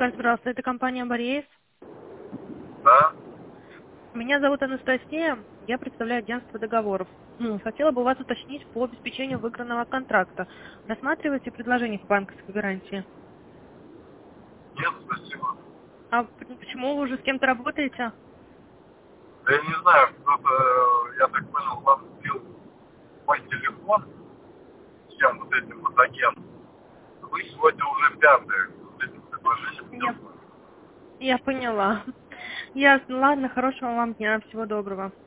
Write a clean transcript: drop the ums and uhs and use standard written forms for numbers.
Скажите, пожалуйста, это компания Борис? Да? Меня зовут Анастасия, я представляю агентство договоров. Хотела бы у вас уточнить по обеспечению выигранного контракта. Рассматриваете предложение по банковской гарантии? Нет, спасибо. А почему вы уже с кем-то работаете? Да я не знаю, кто-то, я так понял, вам сбил мой телефон всем вот этим вот агентом. Вы сегодня уже пятый с этим предложением Я, делаете. я поняла. Ясно. Ладно, хорошего вам дня. Всего доброго.